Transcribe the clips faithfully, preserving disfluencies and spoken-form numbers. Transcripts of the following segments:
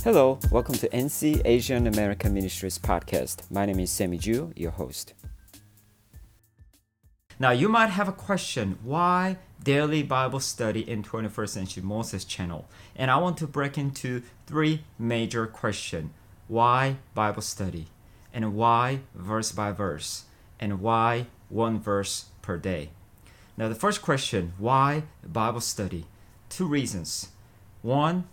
Hello, welcome to N C Asian American Ministries podcast. My name is Sammy Ju, your host. Now, you might have a question, why daily Bible study in twenty-first Century Moses channel? And I want to break into three major questions. Why Bible study? And why verse by verse? And why one verse per day? Now, the first question, why Bible study? Two reasons. One,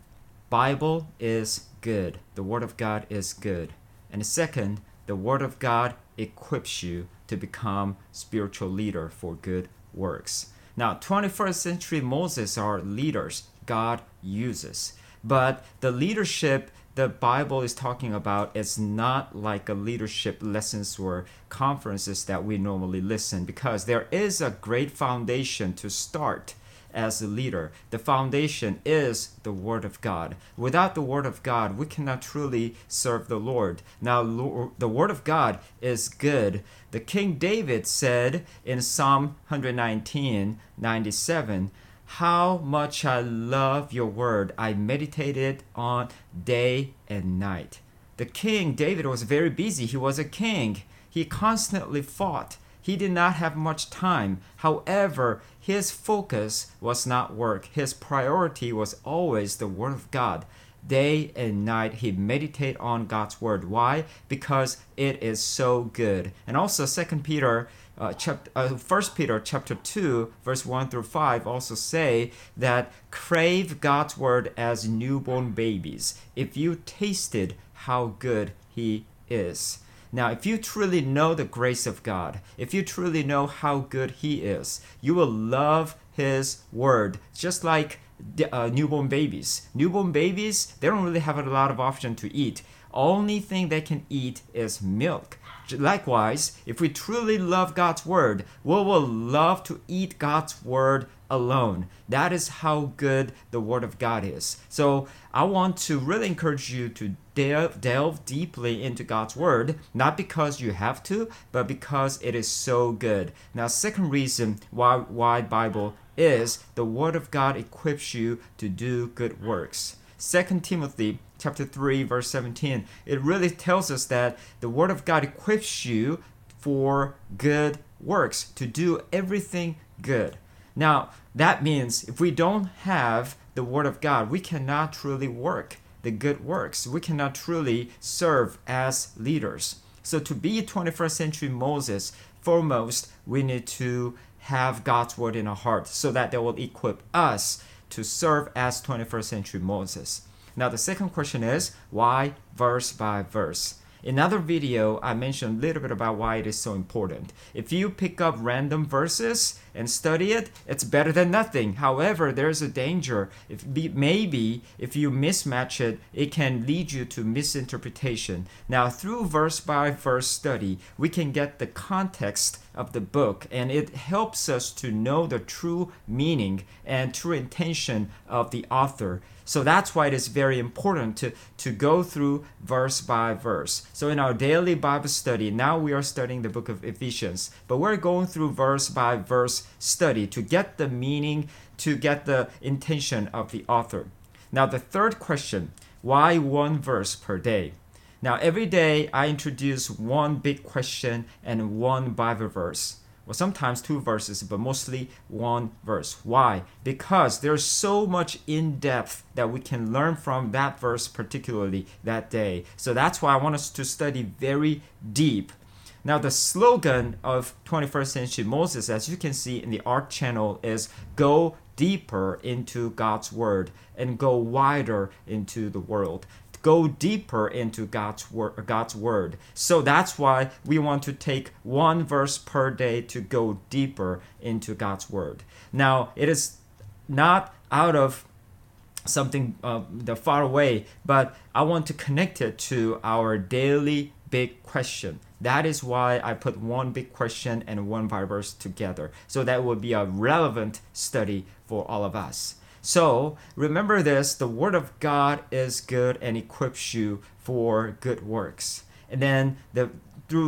Bible is good. The Word of God is good. And second, the Word of God equips you to become spiritual leader for good works. Now, twenty-first century Moses are leaders God uses. But the leadership the Bible is talking about is not like a leadership lessons or conferences that we normally listen, because there is a great foundation to start as a leader. The foundation is the Word of God. Without the Word of God, we cannot truly serve the Lord. Now, the Word of God is good. The King David said in Psalm one nineteen, ninety-seven, "How much I love your word. I meditated on day and night." The King David was very busy. He was a king. He constantly fought. He did not have much time. However, his focus was not work. His priority was always the Word of God. Day and night he meditated on God's Word. Why? Because it is so good. And also Second Peter, uh, chapter, uh, First Peter chapter two, verse one through five also say that crave God's Word as newborn babies, if you tasted how good He is. Now, if you truly know the grace of God, if you truly know how good He is, you will love His Word, just like uh, newborn babies. Newborn babies, they don't really have a lot of option to eat. Only thing they can eat is milk. Likewise, if we truly love God's Word, we will love to eat God's Word alone. That is how good the Word of God is. So I want to really encourage you to delve, delve deeply into God's Word, not because you have to, but because it is so good. Now, second reason why, why Bible is the Word of God equips you to do good works. Second Timothy chapter three, verse seventeen, it really tells us that the Word of God equips you for good works, to do everything good. Now, that means if we don't have the Word of God, we cannot truly work the good works. We cannot truly serve as leaders. So to be twenty-first century Moses, foremost, we need to have God's Word in our heart so that they will equip us to serve as twenty-first century Moses. Now, the second question is, why verse by verse? In another video, I mentioned a little bit about why it is so important. If you pick up random verses and study it, it's better than nothing. However, there's a danger. If maybe if you mismatch it, it can lead you to misinterpretation. Now, through verse by verse study, we can get the context of the book, and it helps us to know the true meaning and true intention of the author. So that's why it is very important to, to go through verse by verse. So in our daily Bible study, now we are studying the book of Ephesians, but we're going through verse by verse study to get the meaning, to get the intention of the author. Now, the third question, why one verse per day? Now, every day I introduce one big question and one Bible verse. Well, sometimes two verses, but mostly one verse. Why? Because there's so much in-depth that we can learn from that verse, particularly that day. So that's why I want us to study very deep. Now, the slogan of twenty-first century Moses, as you can see in the art channel, is go deeper into God's Word and go wider into the world. Go deeper into God's word, God's word. So that's why we want to take one verse per day to go deeper into God's word. Now, it is not out of something uh, the far away, but I want to connect it to our daily big question. That is why I put one big question and one Bible verse together. So that would be a relevant study for all of us. So remember this, the Word of God is good and equips you for good works. And then the through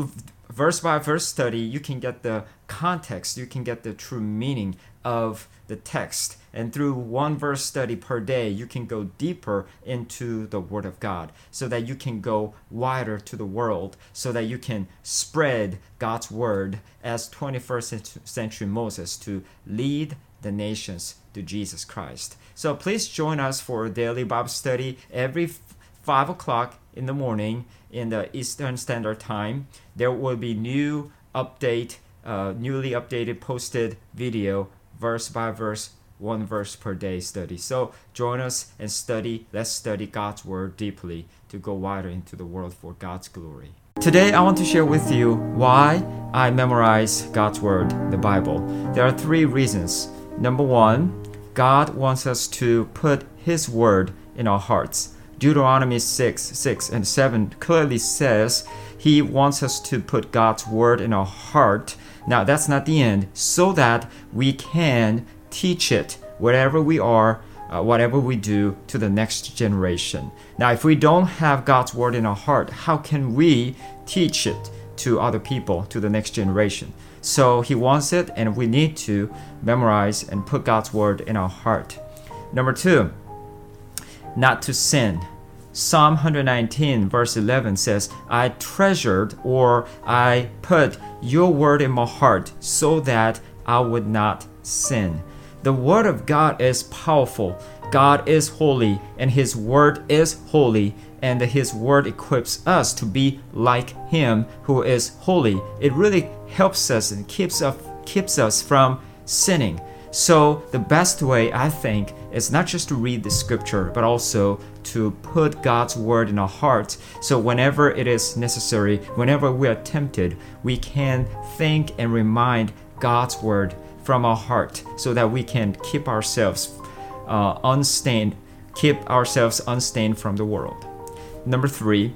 verse by verse study, you can get the context, you can get the true meaning of the text. And through one verse study per day, you can go deeper into the Word of God so that you can go wider to the world, so that you can spread God's Word as twenty-first century Moses to lead the nations to Jesus Christ. So please join us for a daily Bible study every five o'clock in the morning in the Eastern Standard Time. There will be new update, uh, newly updated posted video, verse by verse, one verse per day study. So join us and study. Let's study God's Word deeply to go wider into the world for God's glory. Today I want to share with you why I memorize God's Word, the Bible. There are three reasons. Number one, God wants us to put His Word in our hearts. Deuteronomy six, six and seven clearly says He wants us to put God's Word in our heart. Now that's not the end, so that we can teach it wherever we are, uh, whatever we do, to the next generation. Now if we don't have God's Word in our heart, how can we teach it to other people, to the next generation? So He wants it, and we need to memorize and put God's Word in our heart. Number two, not to sin. Psalm one nineteen verse eleven says, I treasured, or I put your word in my heart so that I would not sin. The Word of God is powerful. God is holy, and His Word is holy, and His Word equips us to be like Him who is holy. It really helps us and keeps us, keeps us from sinning. So the best way, I think, is not just to read the scripture, but also to put God's Word in our hearts. So whenever it is necessary, whenever we are tempted, we can think and remind God's Word from our heart, so that we can keep ourselves uh, unstained, keep ourselves unstained from the world. Number three,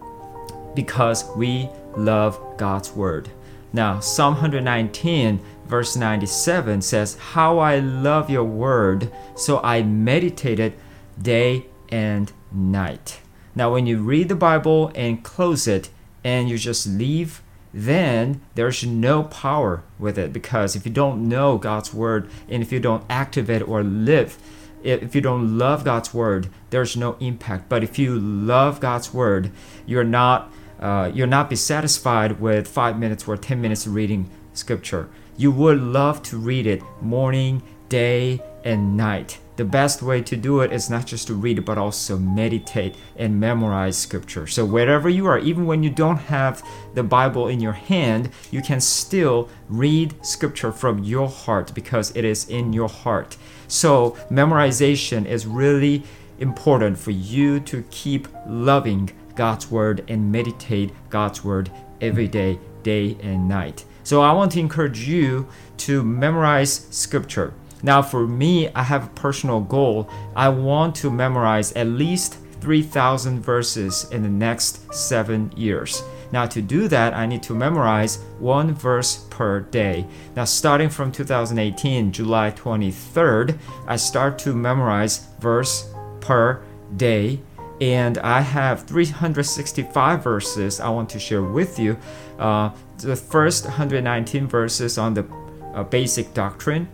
because we love God's Word. Now, Psalm one nineteen verse ninety-seven says, how I love your word, so I meditated day and night. Now, when you read the Bible and close it and you just leave, then there's no power with it, because if you don't know God's Word and if you don't activate or live, if you don't love God's Word, there's no impact. But if you love God's Word, you're not uh, you're not be satisfied with five minutes or ten minutes reading scripture. You would love to read it morning, day, and night. The best way to do it is not just to read it, but also meditate and memorize scripture. So wherever you are, even when you don't have the Bible in your hand, you can still read scripture from your heart, because it is in your heart. So memorization is really important for you to keep loving God's Word and meditate God's Word every day, day and night. So I want to encourage you to memorize scripture. Now for me, I have a personal goal. I want to memorize at least three thousand verses in the next seven years. Now to do that, I need to memorize one verse per day. Now starting from two thousand eighteen, July twenty-third, I start to memorize verse per day. And I have three hundred sixty-five verses I want to share with you. Uh, the first one hundred nineteen verses on the uh, basic doctrine,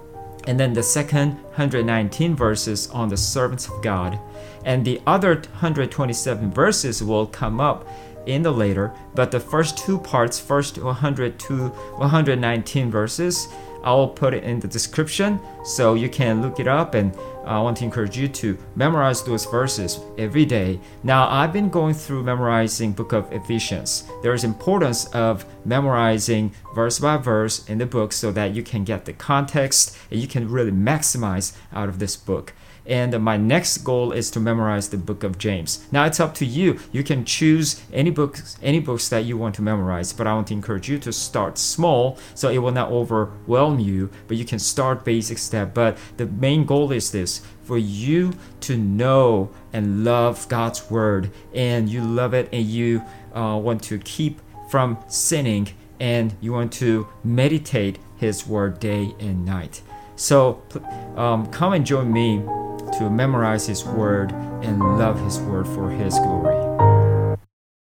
and then the second one hundred nineteen verses on the servants of God, and the other one hundred twenty-seven verses will come up in the later. But the first two parts, first one hundred to one hundred nineteen verses, I will put it in the description so you can look it up, and I want to encourage you to memorize those verses every day. Now, I've been going through memorizing book of Ephesians. There is importance of memorizing verse by verse in the book so that you can get the context and you can really maximize out of this book. And my next goal is to memorize the book of James. Now it's up to you. You can choose any books, any books that you want to memorize, but I want to encourage you to start small so it will not overwhelm you, but you can start basic step. But the main goal is this: for you to know and love God's Word, and you love it, and you uh, want to keep from sinning, and you want to meditate His Word day and night. So um, come and join me to memorize His Word and love His Word for His glory.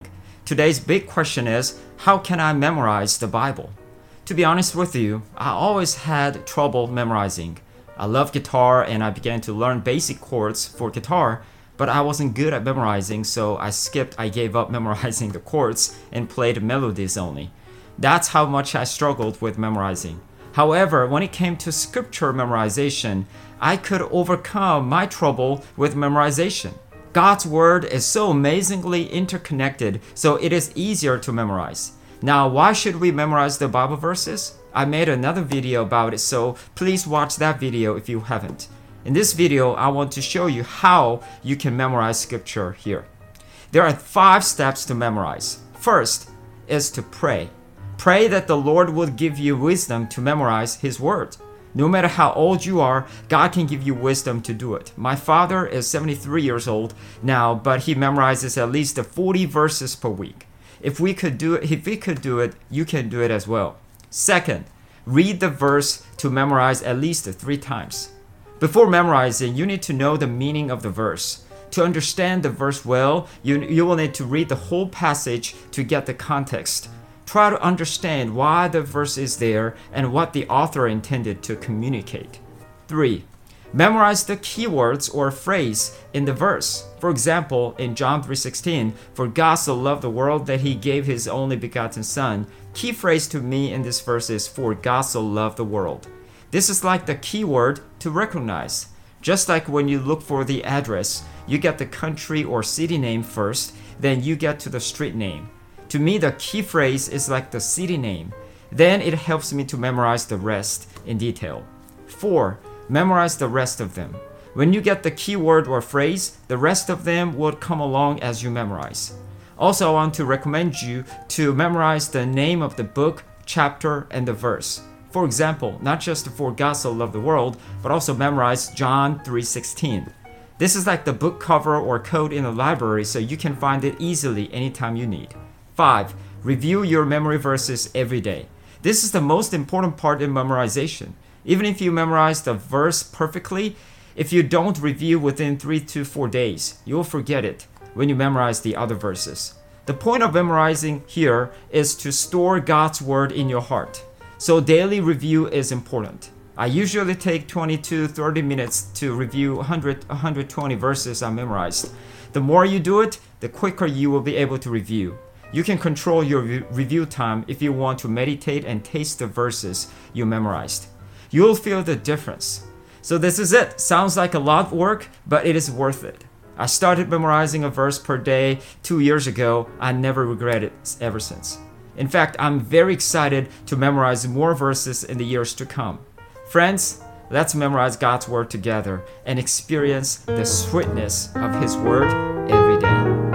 Today's big question is, how can I memorize the Bible? To be honest with you, I always had trouble memorizing. I love guitar and I began to learn basic chords for guitar, but I wasn't good at memorizing, so I skipped, I gave up memorizing the chords and played melodies only. That's how much I struggled with memorizing. However, when it came to scripture memorization, I could overcome my trouble with memorization. God's word is so amazingly interconnected, so it is easier to memorize. Now, why should we memorize the Bible verses? I made another video about it, so please watch that video if you haven't. In this video, I want to show you how you can memorize scripture here. There are five steps to memorize. First is to pray. Pray that the Lord will give you wisdom to memorize His word. No matter how old you are, God can give you wisdom to do it. My father is seventy-three years old now, but he memorizes at least forty verses per week. If we could do it, if we could do it, you can do it as well. Second, read the verse to memorize at least three times. Before memorizing, you need to know the meaning of the verse. To understand the verse well, you, you will need to read the whole passage to get the context. Try to understand why the verse is there and what the author intended to communicate. Three, memorize the keywords or phrase in the verse. For example, in John three sixteen, for God so loved the world that He gave His only begotten Son. Key phrase to me in this verse is for God so loved the world. This is like the keyword to recognize. Just like when you look for the address, you get the country or city name first, then you get to the street name. To me, the key phrase is like the city name. Then it helps me to memorize the rest in detail. Four, memorize the rest of them. When you get the keyword or phrase, the rest of them will come along as you memorize. Also, I want to recommend you to memorize the name of the book, chapter, and the verse. For example, not just for God so loved the world, but also memorize John three sixteen. This is like the book cover or code in the library, so you can find it easily anytime you need. Five, review your memory verses every day. This is the most important part in memorization. Even if you memorize the verse perfectly, if you don't review within three to four days, you'll forget it when you memorize the other verses. The point of memorizing here is to store God's word in your heart. So daily review is important. I usually take twenty to thirty minutes to review one hundred, one hundred twenty verses I memorized. The more you do it, the quicker you will be able to review. You can control your re- review time if you want to meditate and taste the verses you memorized. You'll feel the difference. So this is it. Sounds like a lot of work, but it is worth it. I started memorizing a verse per day two years ago. I never regret it ever since. In fact, I'm very excited to memorize more verses in the years to come. Friends, let's memorize God's word together and experience the sweetness of His word every day.